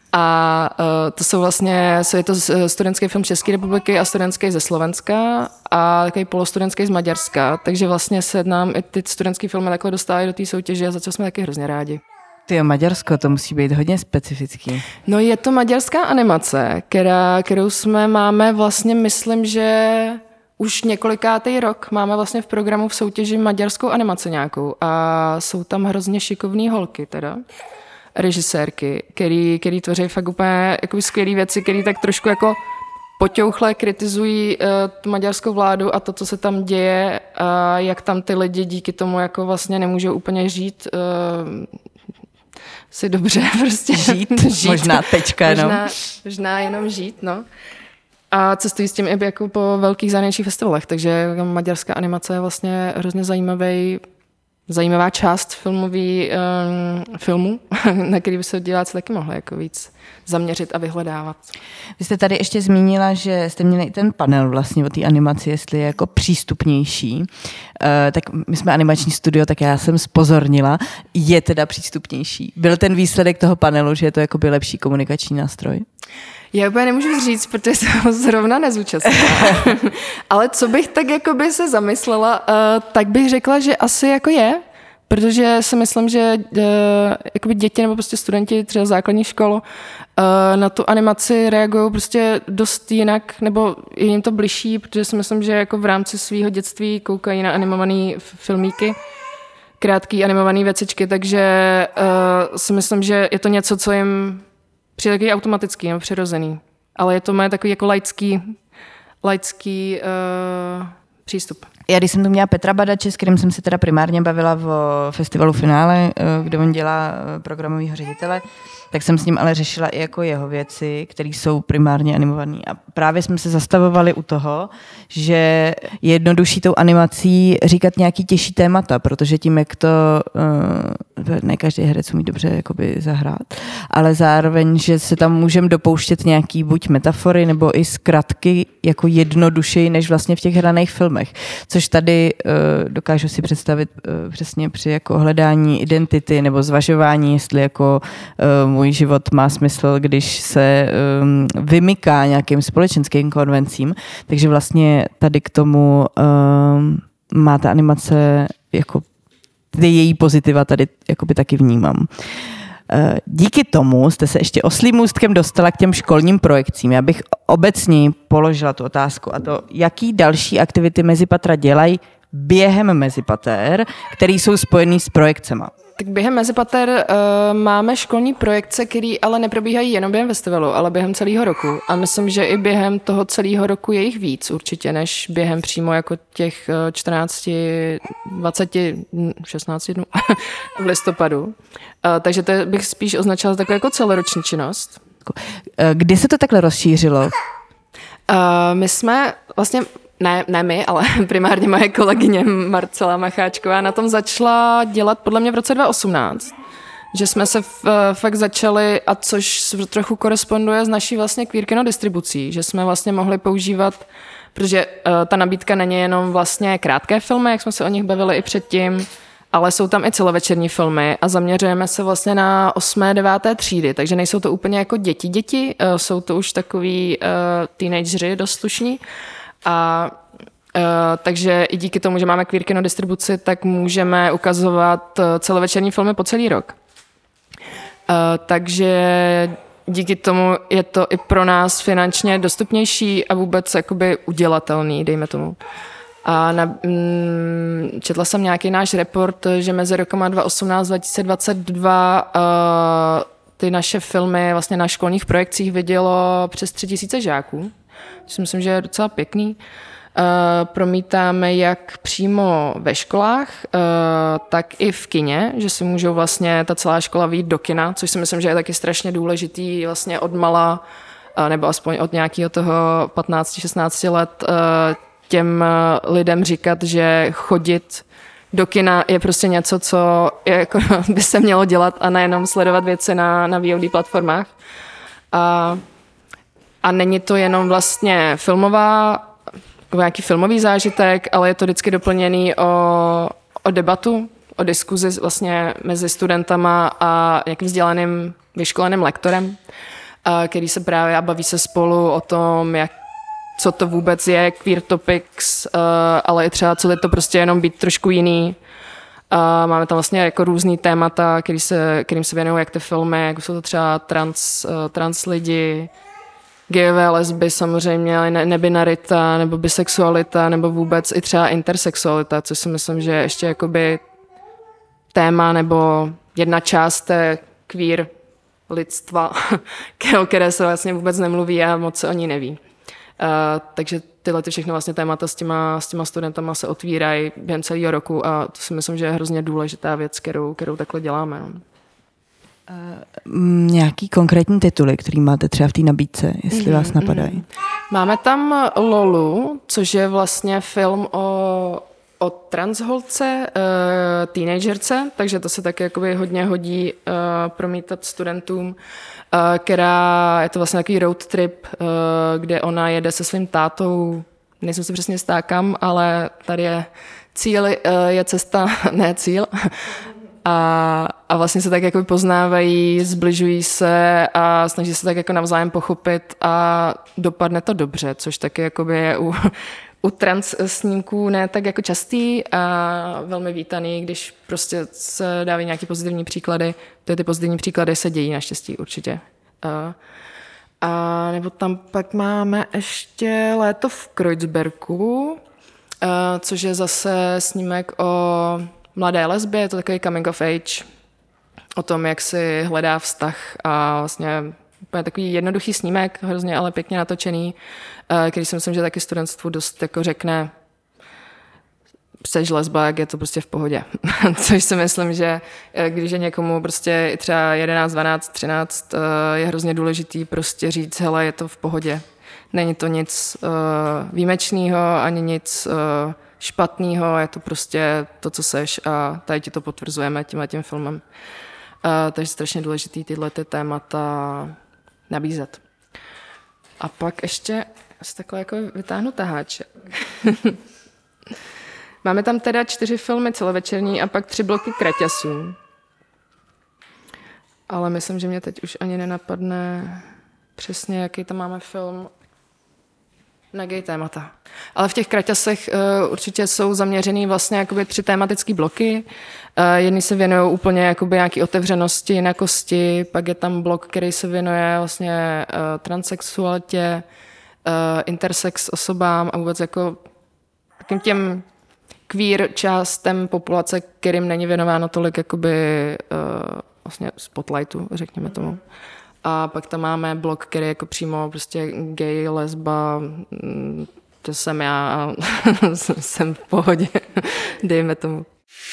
A uh, to jsou vlastně, je to studentský film České republiky a studentský ze Slovenska a takový polostudentský z Maďarska, takže vlastně se nám i ty studentský filmy takhle dostávají do té soutěže a za co jsme taky hrozně rádi. Ty Maďarsko, to musí být hodně specifický. No je to maďarská animace, která, kterou jsme máme vlastně, myslím, že už několikátý rok máme vlastně v programu v soutěži maďarskou animaci nějakou a jsou tam hrozně šikovný holky teda, režisérky, který, který tvoří fakt úplně jako skvělý věci, který tak trošku jako poťouchle kritizují uh, tu maďarskou vládu a to, co se tam děje a jak tam ty lidi díky tomu jako vlastně nemůžou úplně žít uh, si dobře prostě. Žít, žít. Možná tečka jenom. Možná, možná jenom žít, no. A cestují s tím i jako po velkých zahraničních festivalech, takže maďarská animace je vlastně hrozně zajímavý, zajímavá část filmový um, filmu, na který by se diváci taky mohli jako víc zaměřit a vyhledávat. Vy jste tady ještě zmínila, že jste měli i ten panel vlastně o té animaci, jestli je jako přístupnější. Uh, tak my jsme animační studio, tak já jsem zpozornila, je teda přístupnější. Byl ten výsledek toho panelu, že je to jakoby lepší komunikační nástroj? Já úplně nemůžu říct, protože jsem zrovna nezúčastnila. Ale co bych tak jakoby se zamyslela, uh, tak bych řekla, že asi jako je, protože si myslím, že uh, jakoby děti nebo prostě studenti třeba základních škol uh, na tu animaci reagují prostě dost jinak, nebo je jim to bližší, protože si myslím, že jako v rámci svého dětství koukají na animované filmíky, krátké animované věcičky, takže uh, si myslím, že je to něco, co jim přijde takový automatický nebo přirozený. Ale je to moje takový jako laický, laický uh, přístup. Já když jsem tu měla Petra Badače, s kterým jsem se teda primárně bavila v festivalu Finále, kde on dělá programového ředitele, tak jsem s ním ale řešila i jako jeho věci, které jsou primárně animované. A právě jsme se zastavovali u toho, že je jednodušší tou animací říkat nějaký těžší témata, protože tím, jak to uh, ne každý herec umí dobře jakoby zahrát, ale zároveň, že se tam můžeme dopouštět nějaký buď metafory, nebo i zkratky jako jednodušeji, než vlastně v těch hraných filmech. Což tady uh, dokážu si představit uh, přesně při jako hledání identity nebo zvažování, jestli jako uh, můj život má smysl, když se um, vymyká nějakým společenským konvencím. Takže vlastně tady k tomu um, má ta animace jako ty její pozitiva tady jakoby taky vnímám. Díky tomu jste se ještě oslím můstkem dostala k těm školním projekcím. Já bych obecně položila tu otázku a to, jaký další aktivity Mezipatra dělají během Mezipater, které jsou spojené s projekcema. Tak během Mezipater uh, máme školní projekce, které ale neprobíhají jenom během festivalu, ale během celého roku. A myslím, že i během toho celého roku je jich víc určitě, než během přímo jako těch čtrnáct, dvacet, šestnáct dnů v listopadu. Uh, takže to bych spíš označila za takovou jako celoroční činnost. Kdy se to takhle rozšířilo? Uh, my jsme vlastně... Ne, ne my, ale primárně moje kolegyně Marcela Macháčková na tom začala dělat podle mě v roce dva tisíce osmnáct. Že jsme se f, fakt začali, a což trochu koresponduje s naší vlastně queer kino distribucí, že jsme vlastně mohli používat, protože uh, ta nabídka není jenom vlastně krátké filmy, jak jsme se o nich bavili i předtím, ale jsou tam i celovečerní filmy a zaměřujeme se vlastně na osmé, deváté třídy, takže nejsou to úplně jako děti děti, uh, jsou to už takový uh, teenageři dost slušní. A uh, takže i díky tomu, že máme queer kino distribuci, tak můžeme ukazovat celovečerní filmy po celý rok. Uh, takže díky tomu je to i pro nás finančně dostupnější a vůbec jakoby udělatelný, dejme tomu. A na, mm, četla jsem nějaký náš report, že mezi rokama dva tisíce osmnáct dva tisíce dvacet dva uh, ty naše filmy vlastně na školních projekcích vidělo přes tři tisíce žáků. Což myslím, že je docela pěkný. Uh, promítáme jak přímo ve školách, uh, tak i v kině, že si můžou vlastně ta celá škola vyjít do kina, což si myslím, že je taky strašně důležitý vlastně od mala, uh, nebo aspoň od nějakého toho patnáct šestnáct let uh, těm uh, lidem říkat, že chodit do kina je prostě něco, co je, jako, by se mělo dělat a nejenom sledovat věci na, na V O D platformách. Uh, A není to jenom vlastně filmová, nějaký filmový zážitek, ale je to vždycky doplněný o, o debatu, o diskuzi vlastně mezi studentama a nějakým vzdělaným, vyškoleným lektorem, který se právě a baví se spolu o tom, jak, co to vůbec je queer topics, ale i třeba, co je to prostě jenom být trošku jiný. Máme tam vlastně jako různý témata, který se, kterým se věnují jak ty filmy, jako jsou to třeba trans, trans lidi, gayové, lesby samozřejmě, ne- nebinarita, nebo bisexualita, nebo vůbec i třeba intersexualita, což si myslím, že je ještě jakoby téma nebo jedna část té queer lidstva, o které se vlastně vůbec nemluví a moc se o ní neví. Uh, takže tyhle ty všechno vlastně témata s těma, s těma studentama se otvírají během celého roku a to si myslím, že je hrozně důležitá věc, kterou, kterou takhle děláme. No. Uh, nějaký konkrétní tituly, který máte třeba v té nabídce, jestli mm-hmm, vás napadají? Máme tam Lolu, což je vlastně film o, o transholce, uh, teenagerce, takže to se taky jakoby hodně hodí uh, promítat studentům, uh, která je to vlastně takový road trip, uh, kde ona jede se svým tátou, nejsem si přesně jistá kam, ale tady je cíl, uh, je cesta, ne cíl, A, a vlastně se tak jako poznávají, zbližují se a snaží se tak jako navzájem pochopit a dopadne to dobře, což taky jakoby je u, u trans snímků ne tak jako častý a velmi vítaný, když prostě se dávají nějaké pozitivní příklady. Ty, ty pozitivní příklady se dějí naštěstí určitě. A, a nebo tam pak máme ještě Léto v Kreuzbergu, a, což je zase snímek o mladé lesbě, je to takový coming of age, o tom, jak si hledá vztah a vlastně úplně takový jednoduchý snímek, hrozně ale pěkně natočený, který si myslím, že taky studentstvu dost jako řekne, jseš lesba, jak je to prostě v pohodě. Což si myslím, že když je někomu prostě i třeba jedenáct, dvanáct, třináct, je hrozně důležitý prostě říct, hele, je to v pohodě. Není to nic výjimečného, ani nic špatného, je to prostě to, co seš a tady ti to potvrzujeme tímhle tím filmem. Takže strašně důležitý tyhle ty témata nabízet. A pak ještě asi takhle jako vytáhnu taháček. Máme tam teda čtyři filmy celovečerní a pak tři bloky kraťasů. Ale myslím, že mě teď už ani nenapadne přesně, jaký tam máme film na gay témata. Ale v těch kraťasech uh, určitě jsou zaměřený vlastně jakoby tři tematické bloky. Uh, jedni se věnují úplně jakoby nějaký otevřenosti, jinakosti, pak je tam blok, který se věnuje vlastně uh, transsexualitě, uh, intersex osobám a vůbec jako takým těm queer částem populace, kterým není věnováno tolik jakoby uh, vlastně spotlightu, řekněme tomu. A pak tam máme blok, který je jako přímo prostě gay, lesba, to jsem já a jsem v pohodě, dejme tomu.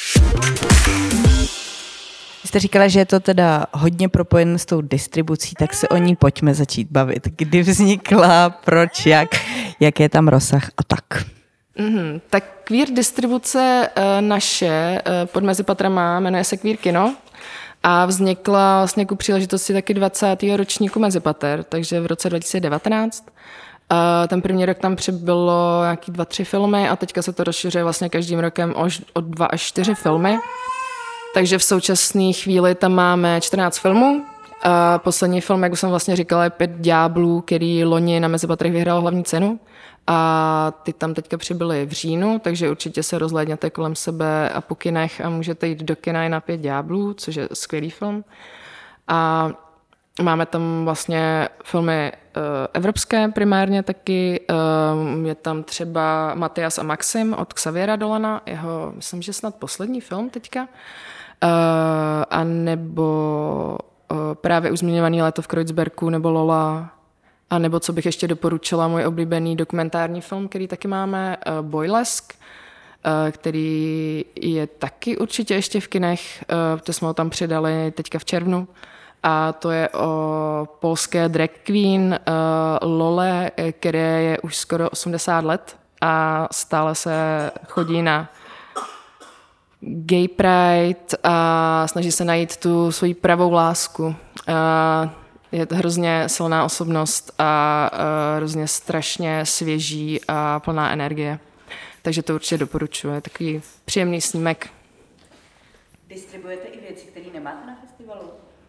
Vy jste říkala, že je to teda hodně propojen s tou distribucí, tak se o ní pojďme začít bavit. Kdy vznikla, proč, jak, jak je tam rozsah a tak. Mm-hmm. Tak queer distribuce naše pod Mezipatrama jmenuje se Queer Kino. A vznikla vlastně ku příležitosti taky dvacátého ročníku Mezipater, takže v roce dva tisíce devatenáct. Ten první rok tam přibylo nějaký dva, tři filmy a teďka se to rozšiřuje vlastně každým rokem o dva až čtyři filmy. Takže v současné chvíli tam máme čtrnáct filmů. Poslední film, jak už jsem vlastně říkala, je Pět ďáblů, který loni na Mezipatrech vyhrál hlavní cenu. A ty tam teďka přibyly v říjnu, takže určitě se rozhlédněte kolem sebe a po kinech a můžete jít do kina i na Pět ďáblů, což je skvělý film. A máme tam vlastně filmy uh, evropské primárně taky. Uh, je tam třeba Matias a Maxim od Xaviera Dolana, jeho, myslím, že snad poslední film teďka. Uh, a nebo uh, právě už zmiňovaný Léto v Kreuzbergu nebo Lola. A nebo co bych ještě doporučila, můj oblíbený dokumentární film, který taky máme, uh, Boylesk, uh, který je taky určitě ještě v kinech, uh, to jsme ho tam přidali teďka v červnu. A to je o polské drag queen uh, Lole, které je už skoro osmdesát let a stále se chodí na gay pride a snaží se najít tu svoji pravou lásku. Uh, Je to hrozně silná osobnost a uh, hrozně strašně svěží a plná energie. Takže to určitě doporučuji. Takový příjemný snímek. Distribuujete i věci, které nemáte na festivalu?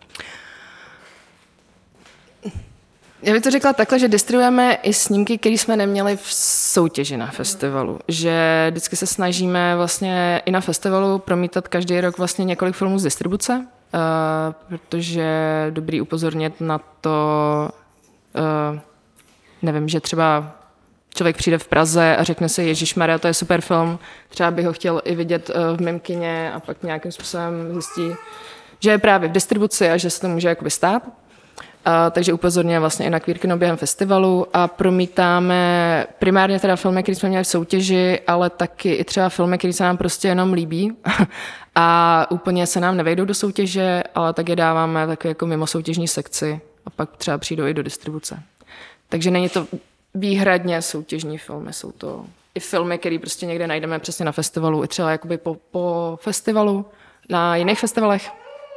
Já bych to řekla takhle, že distribuujeme i snímky, které jsme neměli v soutěži na festivalu. Že vždycky se snažíme vlastně i na festivalu promítat každý rok vlastně několik filmů z distribuce. Uh, protože je dobrý upozornit na to, uh, nevím, že třeba člověk přijde v Praze a řekne si, ježišmarja, to je super film, třeba by ho chtěl i vidět uh, v mém kině a pak nějakým způsobem zjistí, že je právě v distribuci a že se to může jakoby stát. Uh, takže upozorňujeme vlastně i na Queer Kino během festivalu a promítáme primárně teda filmy, které jsme měli v soutěži, ale taky i třeba filmy, které se nám prostě jenom líbí a úplně se nám nevejdou do soutěže, ale tak je dáváme taky jako mimo soutěžní sekci a pak třeba přijdou i do distribuce. Takže není to výhradně soutěžní filmy, jsou to i filmy, které prostě někde najdeme přesně na festivalu, i třeba jakoby po, po festivalu, na jiných festivalech.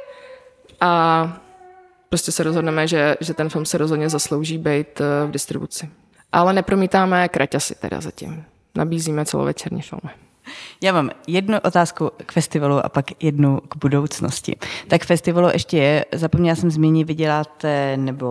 A prostě se rozhodneme, že, že ten film se rozhodně zaslouží být v distribuci. Ale nepromítáme kraťasy teda zatím. Nabízíme celovečerní filmy. Já mám jednu otázku k festivalu a pak jednu k budoucnosti. Tak festivalu ještě je, zapomněla jsem zmínit, vy děláte, nebo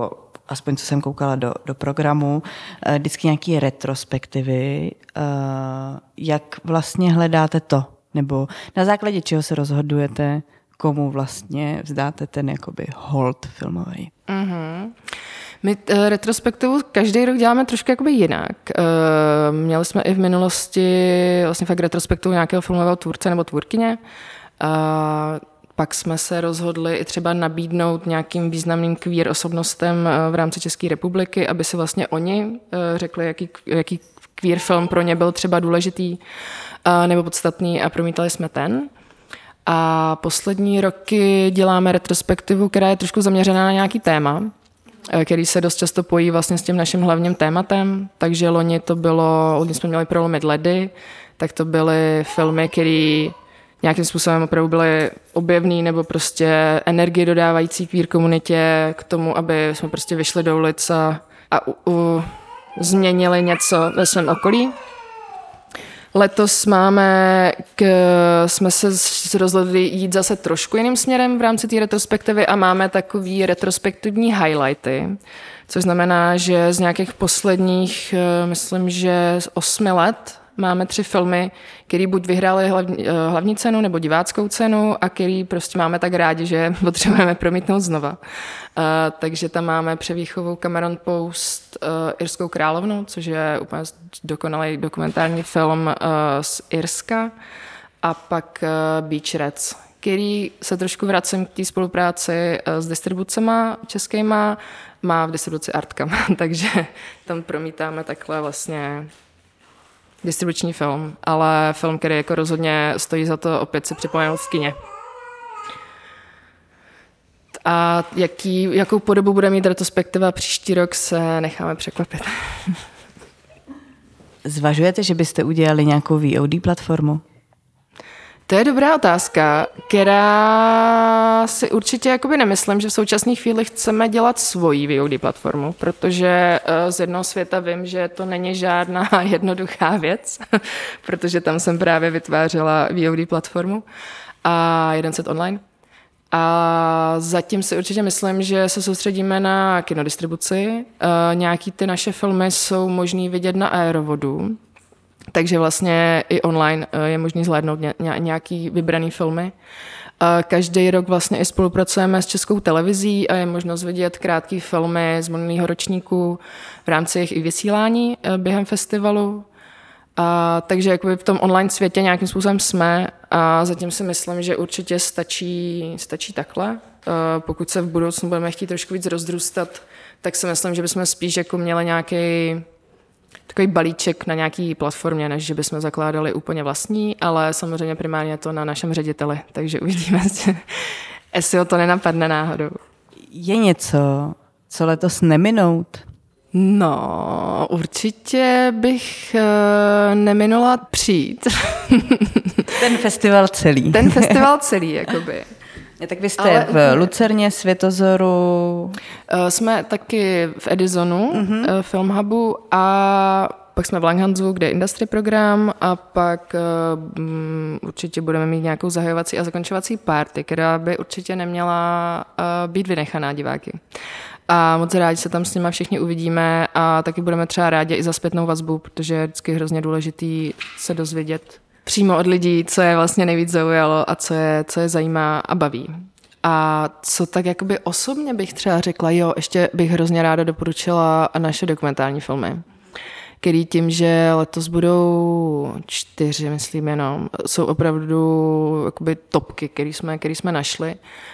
aspoň co jsem koukala do, do programu, vždycky nějaké retrospektivy. Jak vlastně hledáte to? Nebo na základě čeho se rozhodujete, komu vlastně vzdáte ten jakoby hold filmový? Mm-hmm. My uh, retrospektivu každý rok děláme trošku jakoby jinak. Uh, měli jsme i v minulosti vlastně fakt retrospektivu nějakého filmového tvůrce nebo tvůrkyně. Uh, pak jsme se rozhodli i třeba nabídnout nějakým významným queer osobnostem uh, v rámci České republiky, aby si vlastně oni uh, řekli, jaký, jaký queer film pro ně byl třeba důležitý uh, nebo podstatný a promítali jsme ten. A poslední roky děláme retrospektivu, která je trošku zaměřená na nějaký téma, který se dost často pojí vlastně s tím naším hlavním tématem. Takže loni to bylo, loni jsme měli Prolomit ledy, tak to byly filmy, které nějakým způsobem opravdu byly objevný nebo prostě energii dodávající queer komunitě k tomu, aby jsme prostě vyšli do ulic a, a u, u, změnili něco ve svém okolí. Letos máme, k, jsme se rozhodli jít zase trošku jiným směrem v rámci té retrospektivy a máme takový retrospektivní highlighty, což znamená, že z nějakých posledních, myslím, že z osmi let máme tři filmy, které buď vyhrály hlavní, hlavní cenu nebo diváckou cenu a který prostě máme tak rádi, že potřebujeme promítnout znova. Uh, takže tam máme Převýchovou Cameron Post uh, Irskou královnu, což je úplně dokonalý dokumentární film uh, z Irska, a pak uh, Beach Rats, který se trošku vracím k té spolupráci uh, s distribucema českýma, má v distribuci Artkam, takže tam promítáme takhle vlastně distribuční film, ale film, který jako rozhodně stojí za to opět si připomenout v kině. A jaký, jakou podobu bude mít retrospektiva příští rok, se necháme překvapit. Zvažujete, že byste udělali nějakou V O D platformu? To je dobrá otázka, která si určitě jakoby nemyslím, že v současné chvíli chceme dělat svoji V O D platformu, protože z jednoho světa vím, že to není žádná jednoduchá věc, protože tam jsem právě vytvářela V O D platformu a jeden set online. A zatím si určitě myslím, že se soustředíme na kinodistribuci. Nějaký ty naše filmy jsou možný vidět na Aerovodu, takže vlastně i online je možný zhlédnout nějaký vybraný filmy. Každý rok vlastně i spolupracujeme s Českou televizí a je možnost vidět krátké filmy z minulého ročníku v rámci jejich i vysílání během festivalu. A, takže jakoby v tom online světě nějakým způsobem jsme a zatím si myslím, že určitě stačí, stačí takhle. A pokud se v budoucnu budeme chtít trošku víc rozdrůstat, tak si myslím, že bychom spíš jako měli nějaký takový balíček na nějaký platformě, než že bychom zakládali úplně vlastní, ale samozřejmě primárně je to na našem řediteli, takže uvidíme, jestli ho to nenapadne náhodou. Je něco, co letos neminout? No, určitě bych uh, neminula přijít. Ten festival celý. Ten festival celý, jakoby. Ja, tak vy jste ale v Lucerně, Světozoru. Uh, jsme taky v Edisonu, uh-huh. uh, Film Hubu, a pak jsme v Langhansu, kde je industry program, a pak uh, um, určitě budeme mít nějakou zahajovací a zakončovací party, která by určitě neměla uh, být vynechaná diváky. A moc rádi se tam s nima všichni uvidíme a taky budeme třeba rádi i za zpětnou vazbu, protože je vždycky hrozně důležitý se dozvědět přímo od lidí, co je vlastně nejvíc zaujalo a co je, co je zajímá a baví. A co tak jakoby osobně bych třeba řekla, jo, ještě bych hrozně ráda doporučila naše dokumentární filmy, který tím, že letos budou čtyři, myslím jenom, jsou opravdu jakoby topky, který jsme, který jsme našli.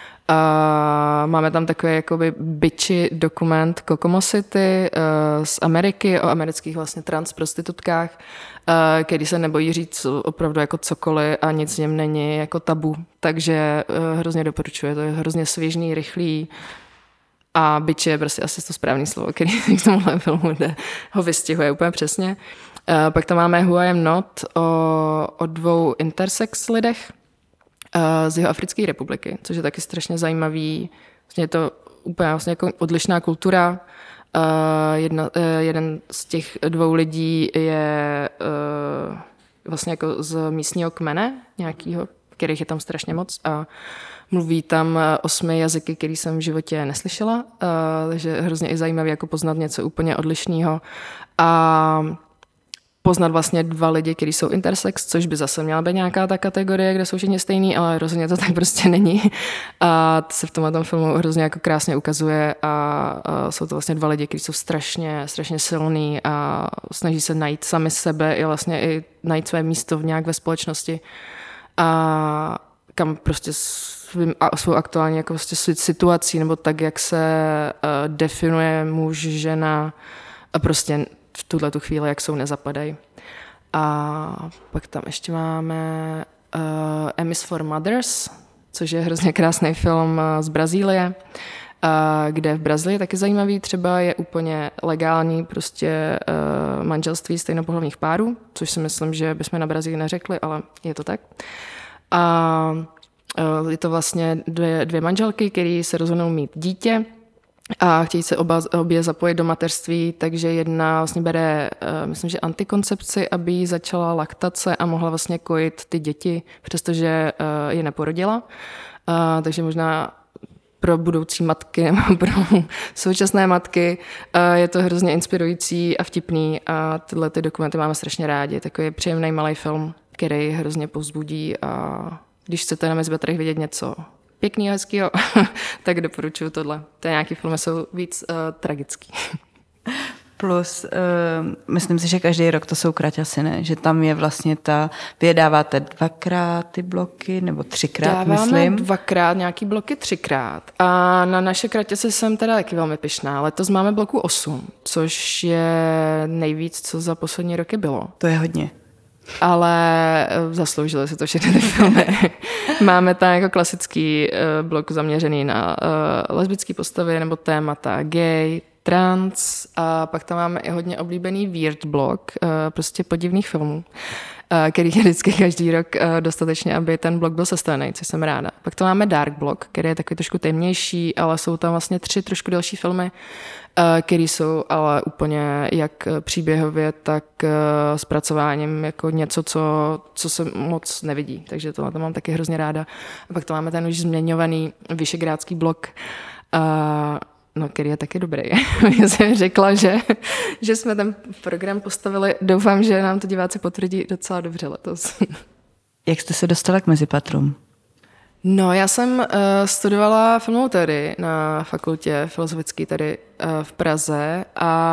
A máme tam takový jakoby bitchy dokument Kokomo City uh, z Ameriky o amerických vlastně trans prostitutkách, uh, který se nebojí říct opravdu jako cokoliv a nic v něm není jako tabu. Takže uh, hrozně doporučuji, to je hrozně svěžný, rychlý a bitchy je prostě asi to správné slovo, který k tomuhle filmu jde, ho vystihuje úplně přesně. Uh, pak tam máme Who I Am Not o, o dvou intersex lidech z Jihoafrické republiky, což je taky strašně zajímavý. Vlastně je to úplně vlastně jako odlišná kultura. Jedna, jeden z těch dvou lidí je vlastně jako z místního kmene nějakého, kterých je tam strašně moc a mluví tam osmi jazyky, který jsem v životě neslyšela, takže hrozně i zajímavé jako poznat něco úplně odlišného a poznat vlastně dva lidi, kteří jsou intersex, což by zase měla být nějaká ta kategorie, kde jsou všichni stejný, ale rozhodně to tak prostě není. A to se v tomhle tom filmu hrozně jako krásně ukazuje a, a jsou to vlastně dva lidi, kteří jsou strašně, strašně silný a snaží se najít sami sebe i vlastně i najít své místo v nějak ve společnosti a kam prostě svým, svou aktuální jako prostě situací nebo tak, jak se uh, definuje muž, žena a prostě v tuhle tu chvíli, jak jsou, nezapadají. A pak tam ještě máme uh, Emmys for Mothers, což je hrozně krásný film z Brazílie, uh, kde v Brazílii taky zajímavý třeba je úplně legální prostě uh, manželství stejnopohlavních párů, což si myslím, že bychom na Brazílii neřekli, ale je to tak. A uh, je to vlastně dvě, dvě manželky, které se rozhodnou mít dítě, a chtějí se oba, obě zapojit do mateřství, takže jedna vlastně bere, uh, myslím, že antikoncepci, aby jí začala laktace a mohla vlastně kojit ty děti, přestože uh, je neporodila. Uh, takže možná pro budoucí matky nebo pro současné matky uh, je to hrozně inspirující a vtipný a tyhle ty dokumenty máme strašně rádi. Takový příjemný malý film, který hrozně povzbudí a když chcete na Mezipatrech vidět něco pěknýho, hezkýho, tak doporučuji tohle. To je nějaký filmy, jsou víc uh, tragický. Plus, uh, myslím si, že každý rok to jsou kraťasy, ne? Že tam je vlastně ta, vyjedáváte dvakrát ty bloky, nebo třikrát, Dáváme myslím. dvakrát, nějaký bloky třikrát. A na naše kraťasy jsem teda taky velmi pyšná. Letos máme bloku osm, což je nejvíc, co za poslední roky bylo. To je hodně. Ale zasloužily si to všechny ty filmy. Máme tam jako klasický uh, blok zaměřený na uh, lesbické postavy nebo témata gay, trans a pak tam máme i hodně oblíbený weird blok, uh, prostě podivných filmů, uh, který je vždycky každý rok uh, dostatečně, aby ten blok byl sestavený, což jsem ráda. Pak tam máme dark blok, který je takový trošku temnější, ale jsou tam vlastně tři trošku další filmy, který jsou ale úplně jak příběhově, tak zpracováním jako něco, co, co se moc nevidí. Takže tohle to mám taky hrozně ráda. A pak to máme ten už zmiňovaný Vyšegrádský blok, no, který je taky dobrý. Já jsem řekla, že, že jsme ten program postavili. Doufám, že nám to diváci potvrdí docela dobře letos. Jak jste se dostala k Mezipatrům? No, já jsem uh, studovala filmovou teorii na fakultě filozofické tady uh, v Praze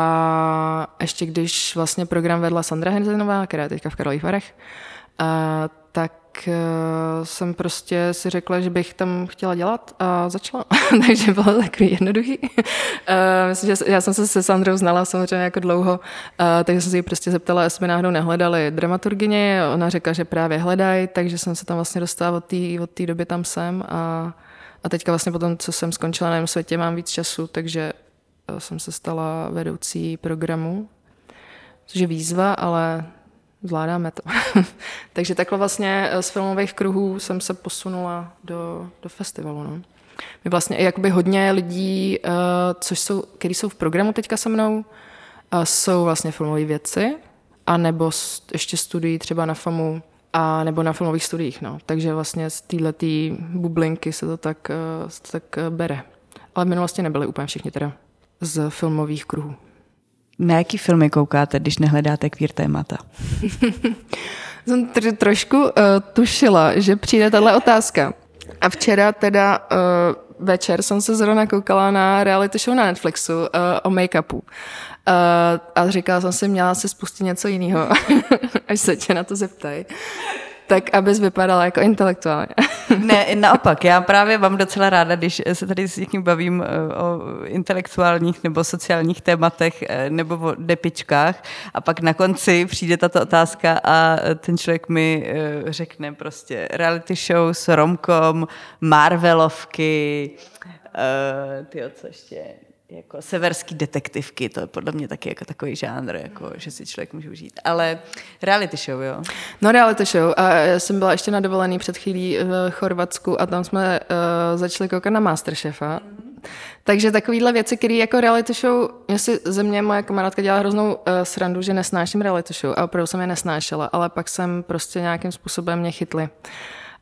a ještě když vlastně program vedla Sandra Henzenová, která je teďka v Karlových Varech, uh, tak uh, jsem prostě si řekla, že bych tam chtěla dělat a začala. Takže bylo takový jednoduchý. Uh, myslím, že já jsem se se Sandrou znala samozřejmě jako dlouho, uh, takže jsem se jí prostě zeptala, jestli by náhodou nehledali dramaturgyni. Ona řekla, že právě hledají, takže jsem se tam vlastně dostala od té od té doby tam jsem a, a teďka vlastně potom, co jsem skončila na Jejím světě, mám víc času, takže jsem se stala vedoucí programu, což je výzva, ale zvládáme to. Takže takhle vlastně z filmových kruhů jsem se posunula do, do festivalu. No. My vlastně i jakoby hodně lidí, uh, což jsou, kteří jsou v programu teďka se mnou, uh, jsou vlastně filmové vědci, anebo ještě studují třeba na FAMu, a nebo na filmových studiích. No. Takže vlastně z této bublinky se to tak, uh, se to tak uh, bere. Ale v minulosti nebyli úplně všichni teda z filmových kruhů. Na jaký filmy koukáte, když nehledáte queer témata? Jsem tr- trošku uh, tušila, že přijde tahle otázka. A včera teda uh, večer jsem se zrovna koukala na reality show na Netflixu uh, o make-upu. Uh, a říkala jsem si, měla se spustit něco jiného, až se tě na to zeptají. Tak, abys vypadala jako intelektuálně. Ne, naopak, já právě mám docela ráda, když se tady s někým bavím o intelektuálních nebo sociálních tématech nebo o depičkách a pak na konci přijde tato otázka a ten člověk mi řekne prostě reality shows, romcom, Marvelovky, uh, tyjo, co ještě... jako severský detektivky, to je podle mě taky jako takový žánr, jako, že si člověk může užít. Ale reality show, jo? No reality show. A já jsem byla ještě na dovolený před chvílí v Chorvatsku a tam jsme uh, začali koukat na Masterchefa. Mm-hmm. Takže takovýhle věci, které jako reality show, mě si ze mě moje kamarádka dělala hroznou uh, srandu, že nesnáším reality show a opravdu jsem je nesnášela, ale pak jsem prostě nějakým způsobem mě chytli.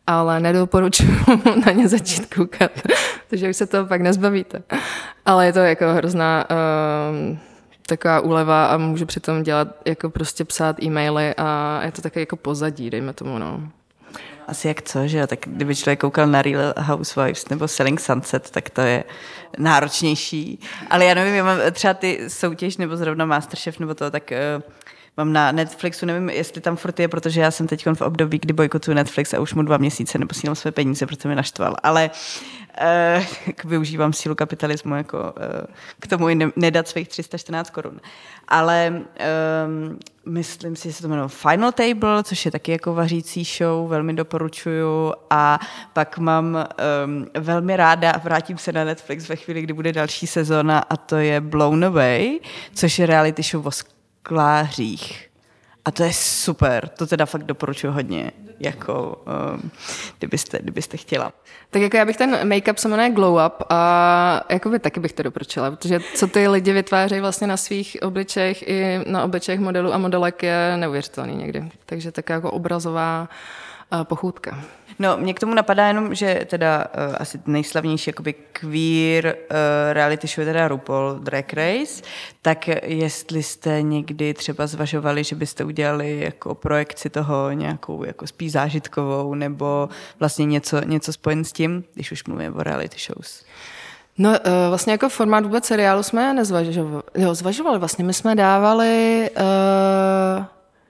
ale nedoporučuji na ně začít koukat, protože už se toho pak nezbavíte. Ale je to jako hrozná um, taková úleva a můžu přitom dělat, jako prostě psát e-maily a je to také jako pozadí, dejme tomu, no. Asi jak co, že jo, tak kdyby člověk koukal na Real Housewives nebo Selling Sunset, tak to je náročnější. Ale já nevím, já mám třeba ty soutěž nebo zrovna Masterchef nebo to, tak uh, mám na Netflixu, nevím, jestli tam furt je, protože já jsem teď v období, kdy bojkotuju Netflix a už mu dva měsíce neposílám své peníze, protože mě naštval. Ale uh, využívám sílu kapitalismu jako uh, k tomu i ne, nedat svých tři sta čtrnáct korun. Ale um, myslím si, že se to jmenuje Final Table, což je taky jako vařící show, velmi doporučuju. A pak mám um, velmi ráda, vrátím se na Netflix ve chvíli, kdy bude další sezóna, a to je Blown Away, což je reality show o sklářích. A to je super, to teda fakt doporučuji hodně, jako um, kdybyste, kdybyste chtěla. Tak jako já bych ten make-up se jmenuje Glow Up a jakoby taky bych to doporučila, protože co ty lidi vytvářejí vlastně na svých obličejích i na obličejích modelů a modelek je neuvěřitelný někdy. Takže taká jako obrazová uh, pochůdka. No, mě k tomu napadá jenom, že teda uh, asi nejslavnější jakoby queer uh, reality show je teda RuPaul Drag Race, tak jestli jste někdy třeba zvažovali, že byste udělali jako projekci toho nějakou jako spíš zážitkovou nebo vlastně něco, něco spojen s tím, když už mluvíme o reality shows. No vlastně jako formát vůbec seriálu jsme nezvažovali. Jo, zvažovali vlastně. My jsme dávali uh,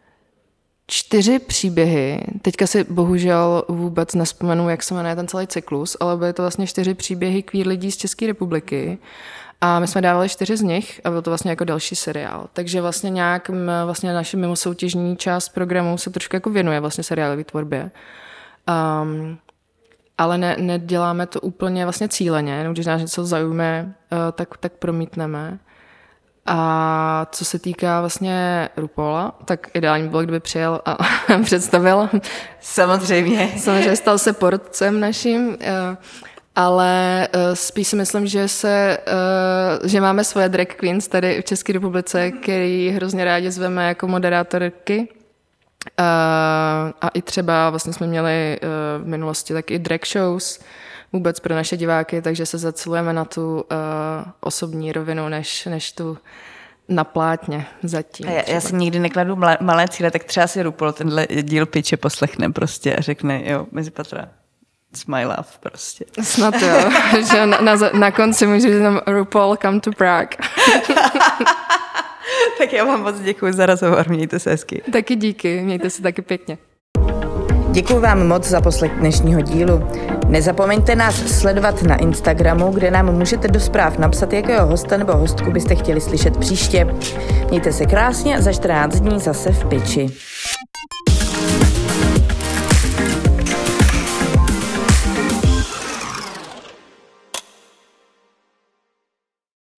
čtyři příběhy. Teďka si bohužel vůbec nespomenu, jak se jmenuje ten celý cyklus, ale byly to vlastně čtyři příběhy queer lidí z České republiky. A my jsme dávali čtyři z nich a byl to vlastně jako další seriál. Takže vlastně nějak vlastně naše mimosoutěžní část programu se trošku jako věnuje vlastně seriálové tvorbě. Um, ale ne, neděláme to úplně vlastně cíleně, jenom když nás něco zaujme, tak, tak promítneme. A co se týká vlastně RuPaula, tak ideální bylo, kdyby přijel a představil. Samozřejmě. Samozřejmě stal se porotcem naším, ale spíš si myslím, že, se, že máme svoje drag queens tady v České republice, který hrozně rádi zveme jako moderátorky. Uh, a i třeba vlastně jsme měli uh, v minulosti taky i drag shows vůbec pro naše diváky, takže se zacilujeme na tu uh, osobní rovinu, než, než tu na plátně zatím. Já, já si nikdy nekladu malé cíle, tak třeba si RuPaul tenhle díl pitche poslechne prostě a řekne, jo, Mezipatra, it's my love prostě. Snad jo, že na, na, na konci můžu říct tam RuPaul come to Prague. Tak já vám moc děkuji za rozhovor, mějte se hezky. Taky díky, mějte se taky pěkně. Děkuji vám moc za poslech dnešního dílu. Nezapomeňte nás sledovat na Instagramu, kde nám můžete do zpráv napsat, jakého hosta nebo hostku byste chtěli slyšet příště. Mějte se krásně, za čtrnáct dní zase v Piči.